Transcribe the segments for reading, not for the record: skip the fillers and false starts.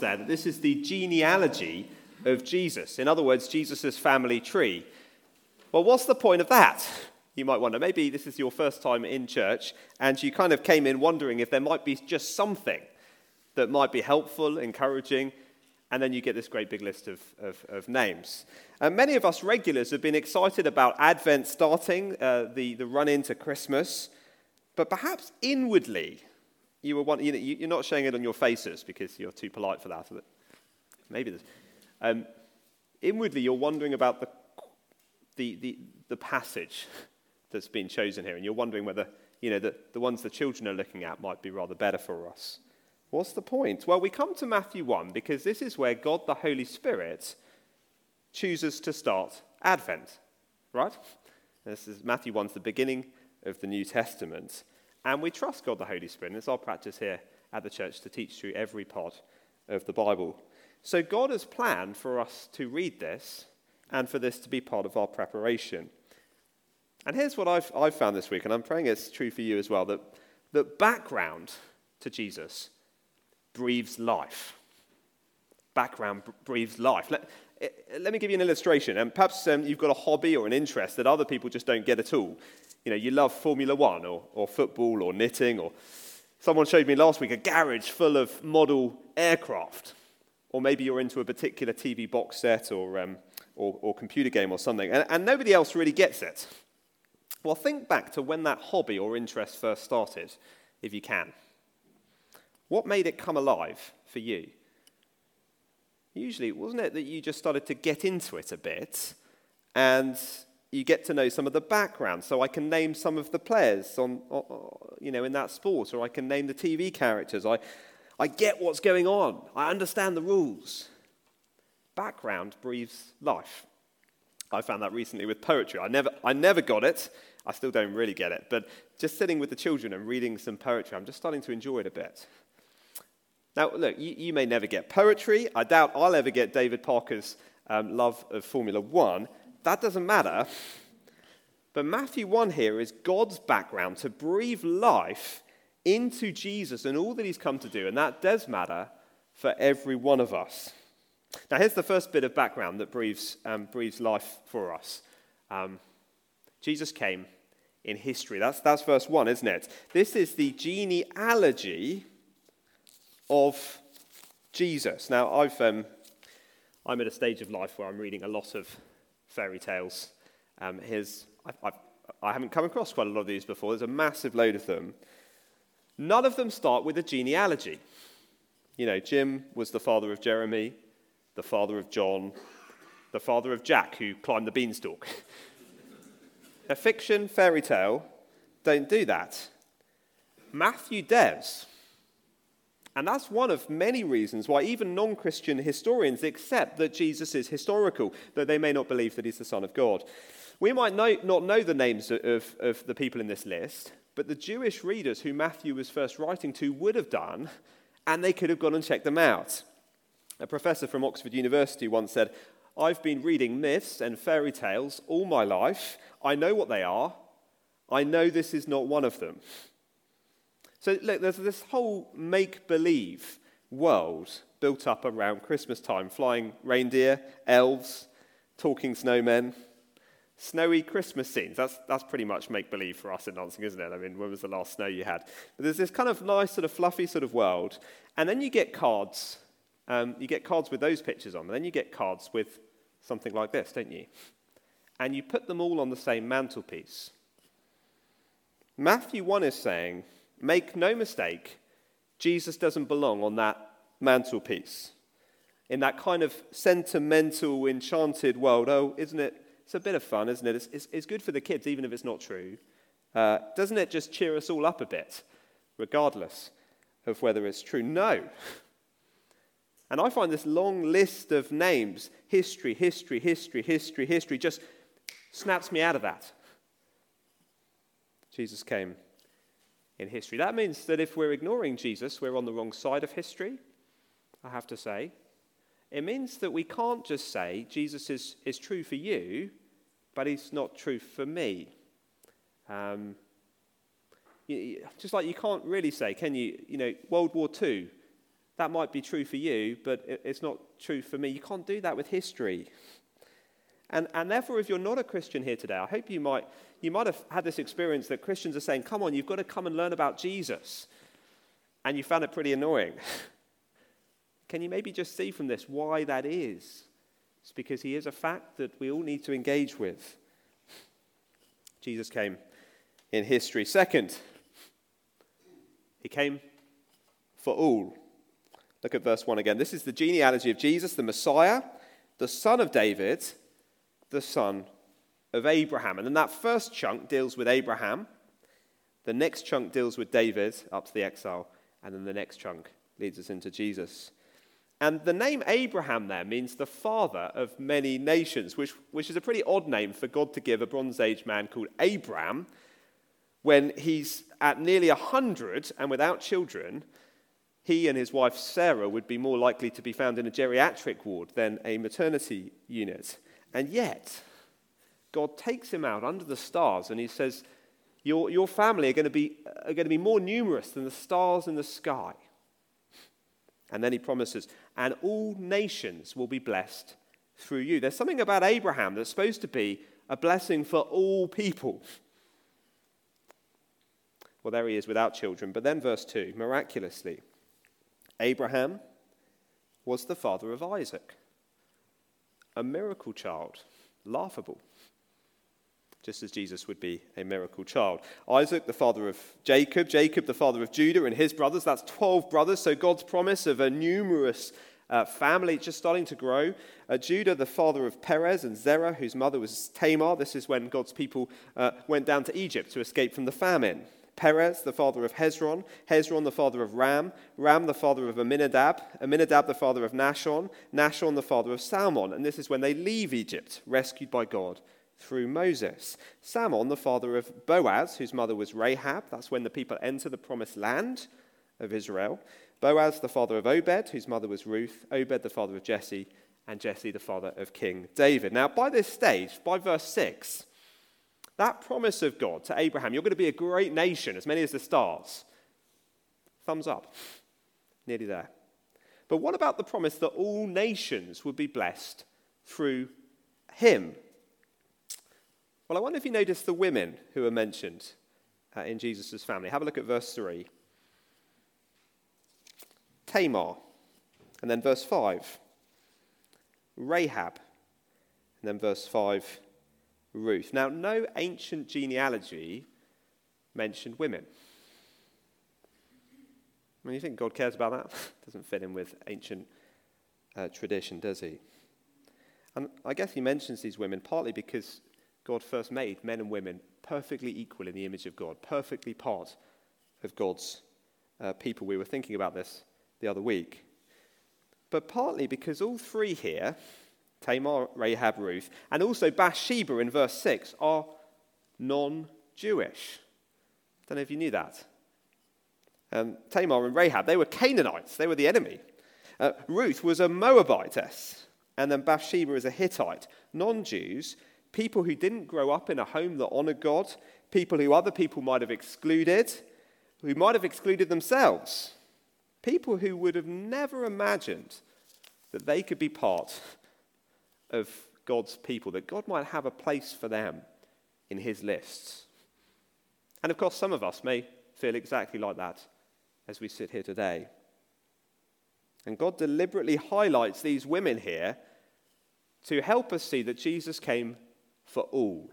that this is the genealogy of Jesus. In other words, Jesus' family tree. Well, what's the point of that? You might wonder. Maybe this is your first time in church and you kind of came in wondering if there might be just something that might be helpful, encouraging, and then you get this great big list of names. And many of us regulars have been excited about Advent starting, the run into Christmas, but perhaps inwardly you're not showing it on your faces because you're too polite for that. Maybe there's. Inwardly you're wondering about the passage that's been chosen here, and you're wondering whether the ones the children are looking at might be rather better for us. What's the point? Well, we come to Matthew 1 because this is where God the Holy Spirit chooses to start Advent, right? This is Matthew 1's the beginning of the New Testament, and we trust God the Holy Spirit, and it's our practice here at the church to teach through every part of the Bible. So God has planned for us to read this and for this to be part of our preparation. And here's what I've found this week, and I'm praying it's true for you as well, that background to Jesus breathes life. Background breathes life. Let me give you an illustration. And perhaps you've got a hobby or an interest that other people just don't get at all. You love Formula One or football or knitting, or someone showed me last week a garage full of model aircraft. Or maybe you're into a particular TV box set or computer game or something, and nobody else really gets it. Well, think back to when that hobby or interest first started, if you can. What made it come alive for you? Usually, wasn't it that you just started to get into it a bit, and you get to know some of the background, so I can name some of the players in that sport, or I can name the TV characters. I get what's going on. I understand the rules. Background breathes life. I found that recently with poetry. I never got it. I still don't really get it. But just sitting with the children and reading some poetry, I'm just starting to enjoy it a bit. Now, look, you may never get poetry. I doubt I'll ever get David Parker's love of Formula One. That doesn't matter. But Matthew 1 here is God's background to breathe life into Jesus and all that he's come to do. And that does matter for every one of us. Now, here's the first bit of background that breathes life for us. Jesus came in history. That's verse 1, isn't it? This is the genealogy of Jesus. Now, I'm at a stage of life where I'm reading a lot of fairy tales. I haven't come across quite a lot of these before. There's a massive load of them. None of them start with a genealogy. Jim was the father of Jeremy, the father of John, the father of Jack, who climbed the beanstalk. A fiction fairy tale don't do that. Matthew does. And that's one of many reasons why even non-Christian historians accept that Jesus is historical, though they may not believe that he's the Son of God. We might not know the names of the people in this list, but the Jewish readers who Matthew was first writing to would have done, and they could have gone and checked them out. A professor from Oxford University once said, "I've been reading myths and fairy tales all my life. I know what they are. I know this is not one of them." So look, there's this whole make-believe world built up around Christmas time. Flying reindeer, elves, talking snowmen, snowy Christmas scenes. That's pretty much make-believe for us in Lancing, isn't it? I mean, when was the last snow you had? But there's this kind of nice sort of fluffy sort of world. And then you get cards. You get cards with those pictures on. And then you get cards with something like this, don't you? And you put them all on the same mantelpiece. Matthew 1 is saying, make no mistake, Jesus doesn't belong on that mantelpiece. In that kind of sentimental, enchanted world. Oh, isn't it? It's a bit of fun, isn't it? It's good for the kids, even if it's not true. Doesn't it just cheer us all up a bit, regardless of whether it's true? No. And I find this long list of names, history, just snaps me out of that. Jesus came in history. That means that if we're ignoring Jesus, we're on the wrong side of history, I have to say. It means that we can't just say Jesus is true for you, but he's not true for me. Just like you can't really say, can you, World War II, that might be true for you, but it's not true for me. You can't do that with history. And therefore, if you're not a Christian here today, I hope you might have had this experience that Christians are saying, come on, you've got to come and learn about Jesus. And you found it pretty annoying. Can you maybe just see from this why that is? It's because he is a fact that we all need to engage with. Jesus came in history. Second, he came for all. Look at verse 1 again. This is the genealogy of Jesus, the Messiah, the son of David, the son of Abraham. And then that first chunk deals with Abraham. The next chunk deals with David up to the exile. And then the next chunk leads us into Jesus. And the name Abraham there means the father of many nations, which is a pretty odd name for God to give a Bronze Age man called Abram when he's at nearly 100 and without children. He and his wife Sarah would be more likely to be found in a geriatric ward than a maternity unit. And yet, God takes him out under the stars and he says, your family are going to be more numerous than the stars in the sky. And then he promises, and all nations will be blessed through you. There's something about Abraham that's supposed to be a blessing for all people. Well, there he is without children. But then verse 2, miraculously, Abraham was the father of Isaac, a miracle child, laughable, just as Jesus would be a miracle child. Isaac, the father of Jacob, Jacob, the father of Judah and his brothers. That's 12 brothers, so God's promise of a numerous family just starting to grow. Judah, the father of Perez and Zerah, whose mother was Tamar. This is when God's people went down to Egypt to escape from the famine. Perez, the father of Hezron, Hezron, the father of Ram, Ram, the father of Amminadab, Amminadab, the father of Nahshon, Nahshon, the father of Salmon. And this is when they leave Egypt, rescued by God through Moses. Salmon, the father of Boaz, whose mother was Rahab. That's when the people enter the promised land of Israel. Boaz, the father of Obed, whose mother was Ruth. Obed, the father of Jesse, and Jesse, the father of King David. Now, by this stage, by verse 6, that promise of God to Abraham, you're going to be a great nation, as many as the stars. Thumbs up. Nearly there. But what about the promise that all nations would be blessed through him? Well, I wonder if you noticed the women who are mentioned in Jesus' family. Have a look at verse 3. Tamar. And then verse 5. Rahab. And then verse 5. Ruth. Now, no ancient genealogy mentioned women. I mean, you think God cares about that? Doesn't fit in with ancient tradition, does he? And I guess he mentions these women partly because God first made men and women perfectly equal in the image of God, perfectly part of God's people. We were thinking about this the other week. But partly because all three here, Tamar, Rahab, Ruth, and also Bathsheba in verse 6, are non-Jewish. I don't know if you knew that. Tamar and Rahab, they were Canaanites. They were the enemy. Ruth was a Moabitess, and then Bathsheba is a Hittite. Non-Jews, people who didn't grow up in a home that honored God, people who other people might have excluded, who might have excluded themselves, people who would have never imagined that they could be part of God's people, that God might have a place for them in his lists. And of course, some of us may feel exactly like that as we sit here today. And God deliberately highlights these women here to help us see that Jesus came for all.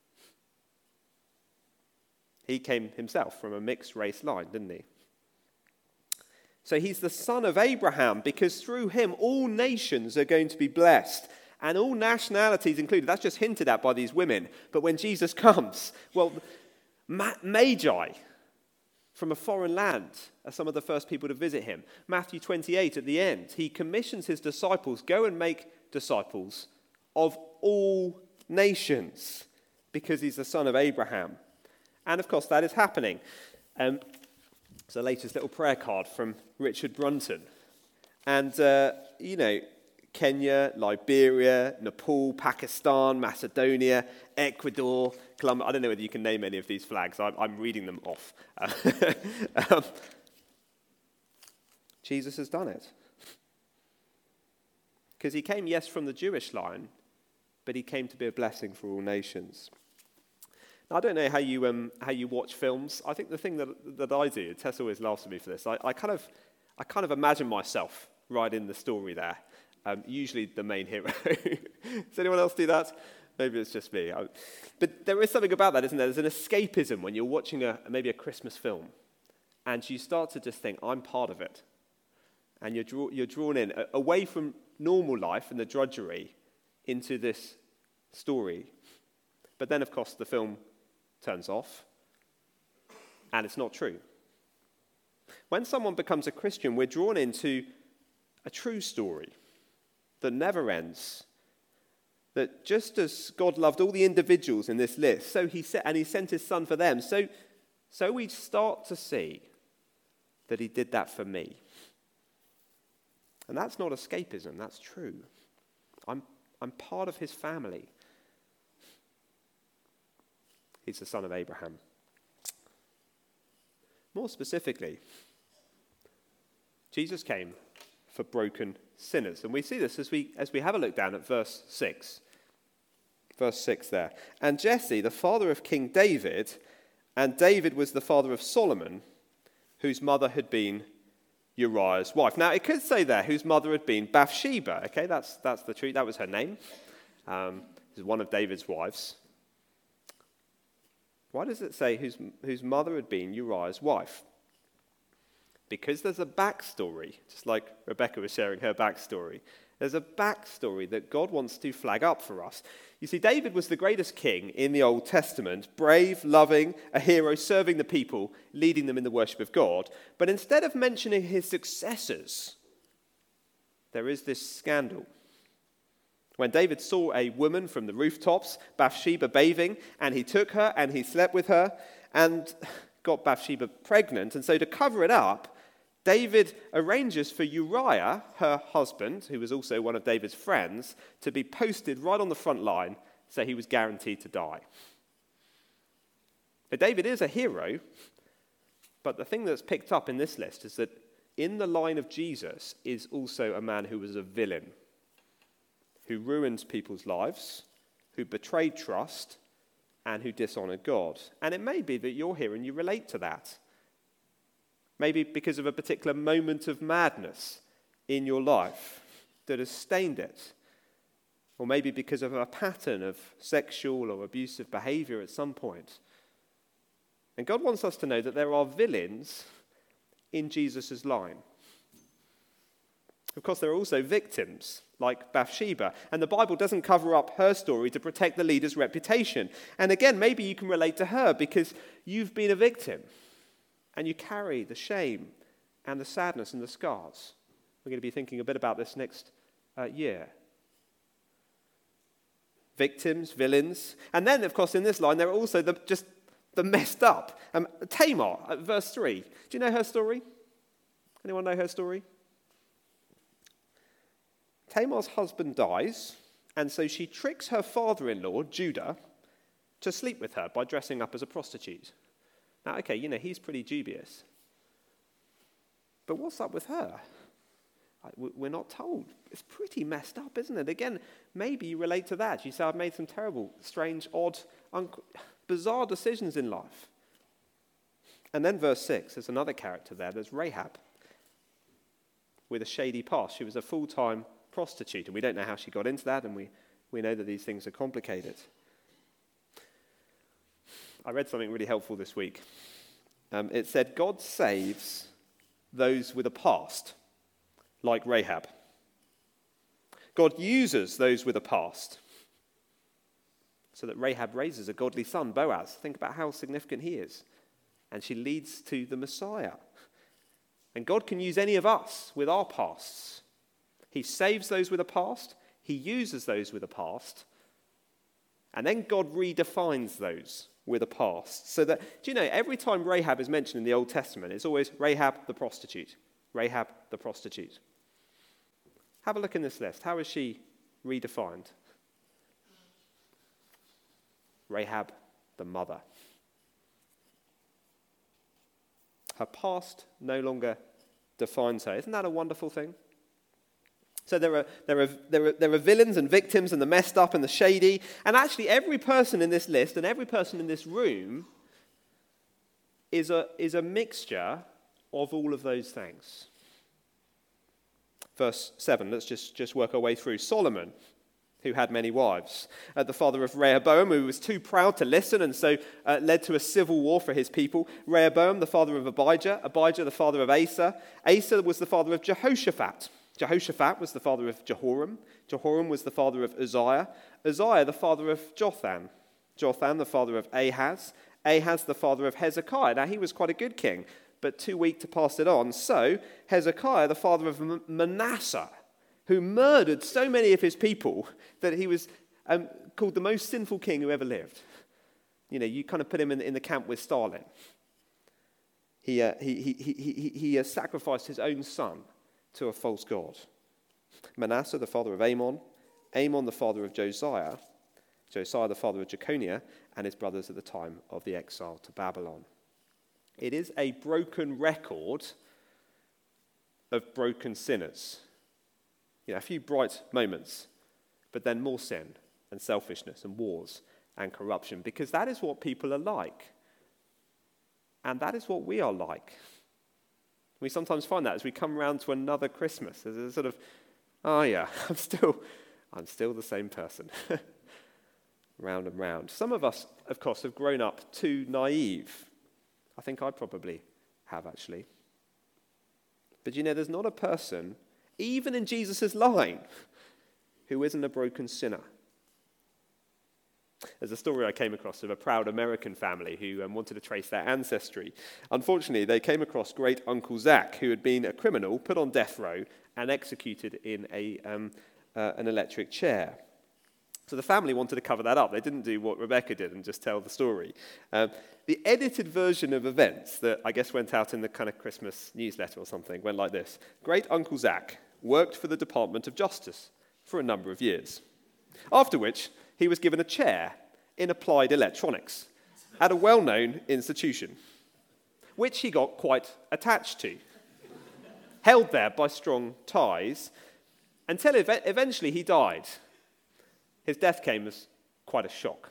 He came himself from a mixed race line, didn't he? So he's the son of Abraham because through him all nations are going to be blessed. And all nationalities included. That's just hinted at by these women. But when Jesus comes, well, Magi from a foreign land are some of the first people to visit him. Matthew 28 at the end, he commissions his disciples, go and make disciples of all nations because he's the son of Abraham. And of course, that is happening. It's the latest little prayer card from Richard Brunton. And, Kenya, Liberia, Nepal, Pakistan, Macedonia, Ecuador, Colombia. I don't know whether you can name any of these flags. I'm reading them off. Jesus has done it. Because he came, yes, from the Jewish line, but he came to be a blessing for all nations. Now, I don't know how you watch films. I think the thing that I do, Tess always laughs at me for this, I kind of imagine myself right in the story there, usually the main hero. Does anyone else do that? Maybe it's just me. But there is something about that, isn't there? There's an escapism when you're watching maybe a Christmas film, and you start to just think, I'm part of it. And you're drawn in, away from normal life and the drudgery, into this story. But then, of course, the film turns off, and it's not true. When someone becomes a Christian, we're drawn into a true story that never ends. That just as God loved all the individuals in this list, so he sent his son for them, so we start to see that he did that for me. And that's not escapism, that's true. I'm part of his family. He's the son of Abraham. More specifically, Jesus came for broken sinners. And we see this as we have a look down at verse 6. Verse 6 there. And Jesse, the father of King David, and David was the father of Solomon, whose mother had been Uriah's wife. Now, it could say there whose mother had been Bathsheba. Okay, that's the truth. That was her name. This is one of David's wives. Why does it say whose mother had been Uriah's wife? Because there's a backstory, just like Rebecca was sharing her backstory. There's a backstory that God wants to flag up for us. You see, David was the greatest king in the Old Testament, brave, loving, a hero, serving the people, leading them in the worship of God. But instead of mentioning his successors, there is this scandal. When David saw a woman from the rooftops, Bathsheba, bathing, and he took her and he slept with her and got Bathsheba pregnant. And so to cover it up, David arranges for Uriah, her husband, who was also one of David's friends, to be posted right on the front line, so he was guaranteed to die. But David is a hero, but the thing that's picked up in this list is that in the line of Jesus is also a man who was a villain, who ruined people's lives, who betrayed trust, and who dishonored God. And it may be that you're here and you relate to that. Maybe because of a particular moment of madness in your life that has stained it. Or maybe because of a pattern of sexual or abusive behavior at some point. And God wants us to know that there are villains in Jesus' line. Of course, there are also victims, like Bathsheba. And the Bible doesn't cover up her story to protect the leader's reputation. And again, maybe you can relate to her because you've been a victim. And you carry the shame and the sadness and the scars. We're going to be thinking a bit about this next year. Victims, villains. And then, of course, in this line, there are also the messed up. Tamar, verse 3. Do you know her story? Anyone know her story? Tamar's husband dies, and so she tricks her father-in-law, Judah, to sleep with her by dressing up as a prostitute. Now, okay, he's pretty dubious. But what's up with her? We're not told. It's pretty messed up, isn't it? Again, maybe you relate to that. You say, I've made some terrible, strange, odd, bizarre decisions in life. And then verse 6, there's another character there. There's Rahab with a shady past. She was a full-time prostitute, and we don't know how she got into that, and we know that these things are complicated. I read something really helpful this week. It said, God saves those with a past, like Rahab. God uses those with a past, so that Rahab raises a godly son, Boaz. Think about how significant he is. And she leads to the Messiah. And God can use any of us with our pasts. He saves those with a past. He uses those with a past. And then God redefines those with a past. So that, every time Rahab is mentioned in the Old Testament, it's always Rahab the prostitute. Rahab the prostitute. Have a look in this list. How is she redefined? Rahab the mother. Her past no longer defines her. Isn't that a wonderful thing? So there are villains and victims and the messed up and the shady. And actually every person in this list and every person in this room is a mixture of all of those things. Verse 7, let's just work our way through. Solomon, who had many wives. The father of Rehoboam, who was too proud to listen and so led to a civil war for his people. Rehoboam, the father of Abijah. Abijah, the father of Asa. Asa was the father of Jehoshaphat. Jehoshaphat was the father of Jehoram. Jehoram was the father of Uzziah. Uzziah, the father of Jotham. Jotham, the father of Ahaz. Ahaz, the father of Hezekiah. Now, he was quite a good king, but too weak to pass it on. So, Hezekiah, the father of Manasseh, who murdered so many of his people that he was called the most sinful king who ever lived. You know, you kind of put him in the camp with Stalin. He sacrificed his own son to a false god. Manasseh, the father of Amon. Amon, the father of Josiah. Josiah, the father of Jeconiah, and his brothers at the time of the exile to Babylon. It is a broken record of broken sinners. You know, a few bright moments, but then more sin and selfishness and wars and corruption, because that is what people are like. And that is what we are like. We sometimes find that as we come around to another Christmas, there's a sort of, oh yeah, I'm still the same person. Round and round. Some of us, of course, have grown up too naive. I think I probably have, actually. But you know, there's not a person, even in Jesus' line, who isn't a broken sinner. There's a story I came across of a proud American family who wanted to trace their ancestry. Unfortunately, they came across great Uncle Zach, who had been a criminal, put on death row, and executed in an electric chair. So the family wanted to cover that up. They didn't do what Rebecca did and just tell the story. The edited version of events that I guess went out in the kind of Christmas newsletter or something went like this. Great Uncle Zach worked for the Department of Justice for a number of years, after which he was given a chair in applied electronics at a well-known institution, which he got quite attached to, held there by strong ties, until eventually he died. His death came as quite a shock.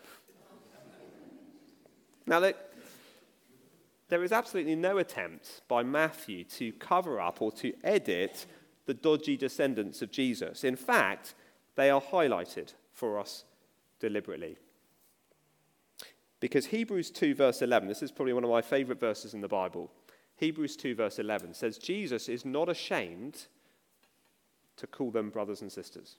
Now, there is absolutely no attempt by Matthew to cover up or to edit the dodgy descendants of Jesus. In fact, they are highlighted for us deliberately. Because Hebrews 2 verse 11, this is probably one of my favorite verses in the Bible. Hebrews 2 verse 11 says, Jesus is not ashamed to call them brothers and sisters.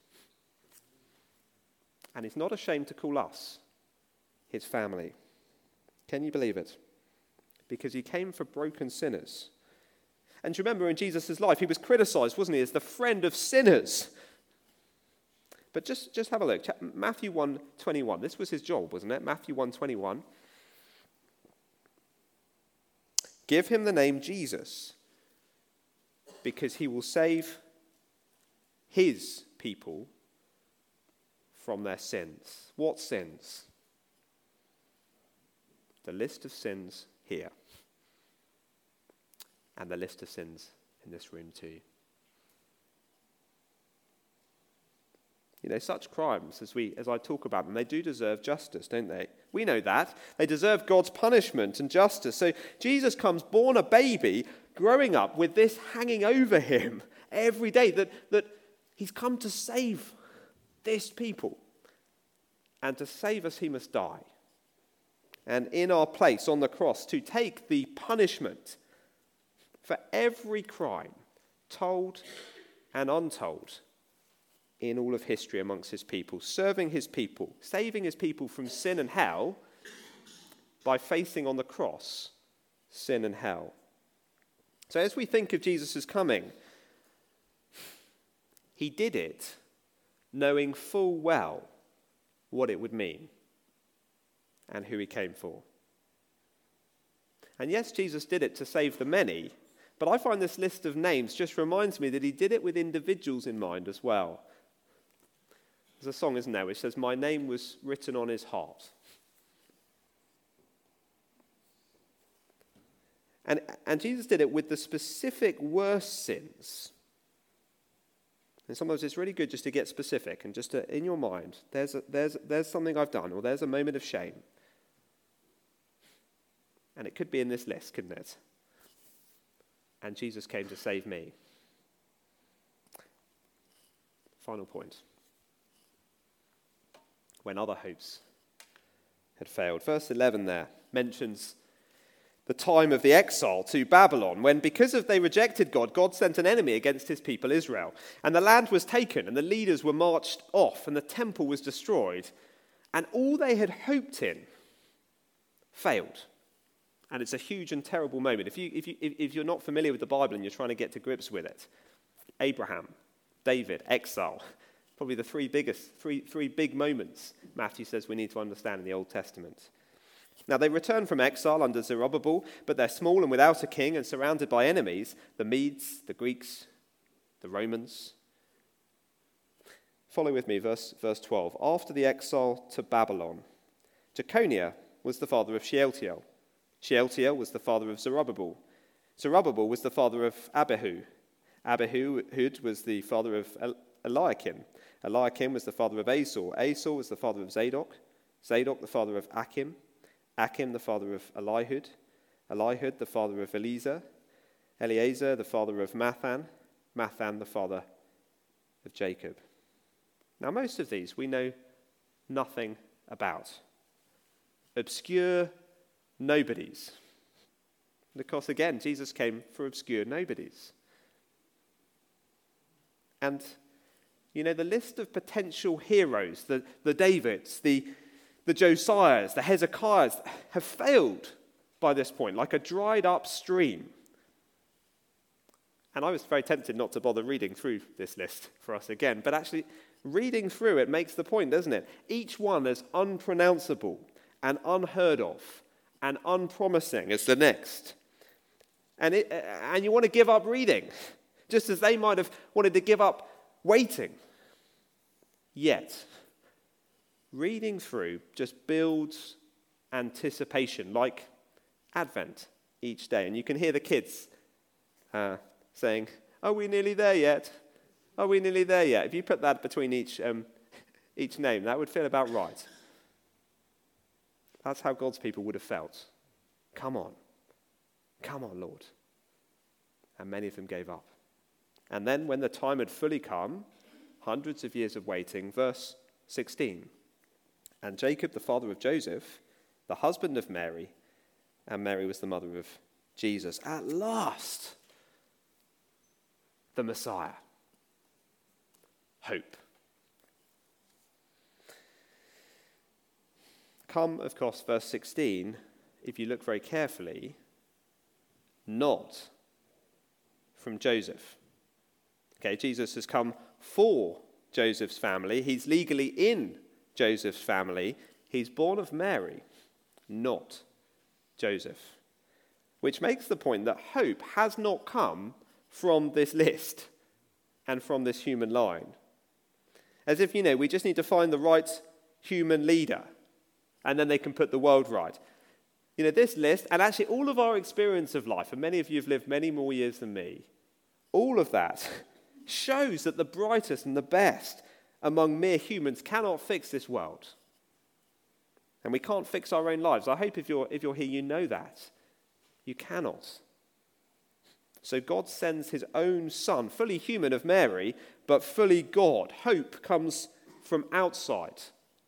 And he's not ashamed to call us his family. Can you believe it? Because he came for broken sinners. And do you remember in Jesus' life, he was criticized, wasn't he, as the friend of sinners. But just have a look. Matthew 1:21. This was his job, wasn't it? Matthew 1:21. Give him the name Jesus, because he will save his people from their sins. What sins? The list of sins here. And the list of sins in this room too. You know, such crimes, as I talk about them, they do deserve justice, don't they? We know that. They deserve God's punishment and justice. So Jesus comes born a baby, growing up with this hanging over him every day, that he's come to save this people. And to save us, he must die. And in our place on the cross, to take the punishment for every crime, told and untold, in all of history amongst his people, serving his people, saving his people from sin and hell by facing on the cross sin and hell. So as we think of Jesus' coming, he did it knowing full well what it would mean and who he came for. And yes, Jesus did it to save the many, but I find this list of names just reminds me that he did it with individuals in mind as well. There's a song, isn't there, which says, "My name was written on his heart." And Jesus did it with the specific worst sins. And sometimes it's really good just to get specific and just to, in your mind, there's something I've done, or there's a moment of shame. And it could be in this list, couldn't it? And Jesus came to save me. Final point. When other hopes had failed. Verse 11 there mentions the time of the exile to Babylon, when because of they rejected God, God sent an enemy against his people Israel. And the land was taken, and the leaders were marched off, and the temple was destroyed. And all they had hoped in failed. And it's a huge and terrible moment. If you're not familiar with the Bible and you're trying to get to grips with it, Abraham, David, exile, probably the three big moments Matthew says we need to understand in the Old Testament. Now they return from exile under Zerubbabel, but they're small and without a king and surrounded by enemies, the Medes, the Greeks, the Romans. Follow with me, verse 12. After the exile to Babylon, Jeconiah was the father of Shealtiel. Shealtiel was the father of Zerubbabel. Zerubbabel was the father of Abihu. Abihud was the father of Eliakim. Eliakim was the father of Azor. Azor was the father of Zadok. Zadok the father of Achim. Achim the father of Elihud. Elihud the father of Eleazar. Eleazar the father of Mathan. Mathan the father of Jacob. Now most of these we know nothing about. Obscure nobodies. Because again, Jesus came for obscure nobodies. And, you know, the list of potential heroes, the Davids, the Josiahs, the Hezekiahs, have failed by this point, like a dried up stream. And I was very tempted not to bother reading through this list for us again, but actually reading through it makes the point, doesn't it? Each one as unpronounceable and unheard of and unpromising as the next. And you want to give up reading, just as they might have wanted to give up waiting. Yet, reading through just builds anticipation, like Advent each day. And you can hear the kids saying, "Are we nearly there yet? Are we nearly there yet?" If you put that between each name, that would feel about right. That's how God's people would have felt. Come on, Lord. And many of them gave up. And then when the time had fully come, hundreds of years of waiting, verse 16. And Jacob, the father of Joseph, the husband of Mary, and Mary was the mother of Jesus. At last, the Messiah. Hope. Come, of course, verse 16, if you look very carefully, not from Joseph. Okay, Jesus has come for Joseph's family. He's legally in Joseph's family. He's born of Mary, not Joseph. Which makes the point that hope has not come from this list and from this human line. As if, we just need to find the right human leader and then they can put the world right. This list, and actually all of our experience of life, and many of you have lived many more years than me, all of that shows that the brightest and the best among mere humans cannot fix this world. And we can't fix our own lives. I hope if you're here, you know that. You cannot. So God sends his own son, fully human of Mary, but fully God. Hope comes from outside.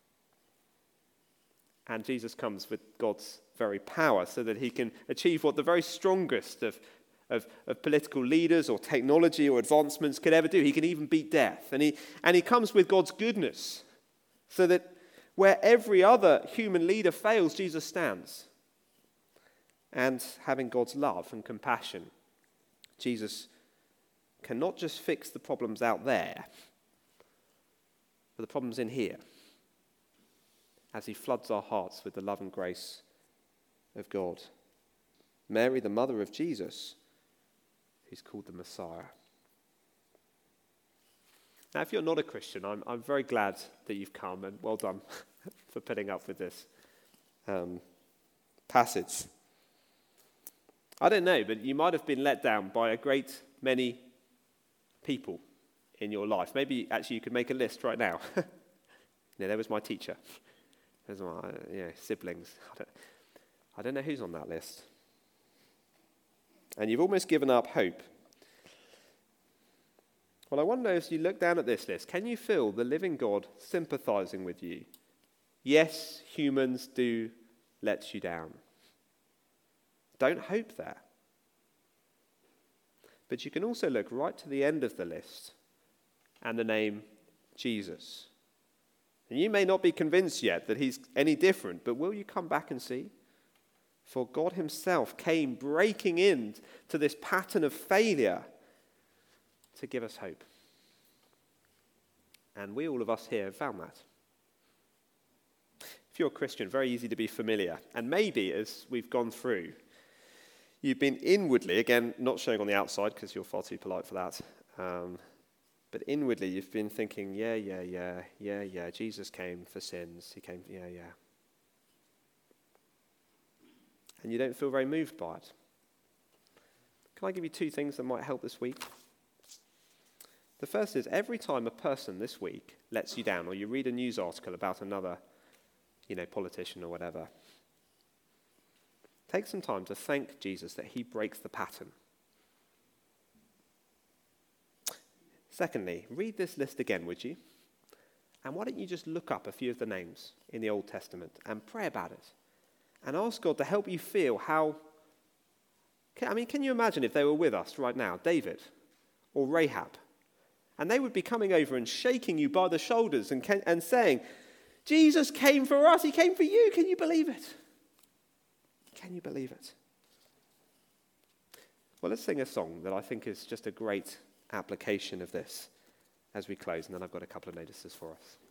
And Jesus comes with God's very power so that he can achieve what the very strongest of political leaders or technology or advancements could ever do. He can even beat death. And he comes with God's goodness so that where every other human leader fails, Jesus stands. And having God's love and compassion, Jesus can not just fix the problems out there, but the problems in here, as he floods our hearts with the love and grace of God. Mary, the mother of Jesus, who's called the Messiah. Now, if you're not a Christian, I'm very glad that you've come, and well done for putting up with this passage. I don't know, but you might have been let down by a great many people in your life. Maybe actually you could make a list right now. There was my teacher. There's my siblings. I don't know who's on that list. And you've almost given up hope. Well, I wonder, as you look down at this list, can you feel the living God sympathizing with you? Yes, humans do let you down. Don't hope there. But you can also look right to the end of the list and the name Jesus. And you may not be convinced yet that he's any different, but will you come back and see? For God himself came breaking in to this pattern of failure to give us hope. And all of us here have found that. If you're a Christian, very easy to be familiar. And maybe as we've gone through, you've been inwardly, again, not showing on the outside because you're far too polite for that, but inwardly you've been thinking, yeah, Jesus came for sins. He came, yeah. And you don't feel very moved by it. Can I give you two things that might help this week? The first is every time a person this week lets you down, or you read a news article about another, politician or whatever, take some time to thank Jesus that he breaks the pattern. Secondly, read this list again, would you? And why don't you just look up a few of the names in the Old Testament and pray about it? And ask God to help you feel how... can you imagine if they were with us right now, David or Rahab, and they would be coming over and shaking you by the shoulders and saying, Jesus came for us, he came for you, can you believe it? Can you believe it? Well, let's sing a song that I think is just a great application of this as we close, and then I've got a couple of notices for us.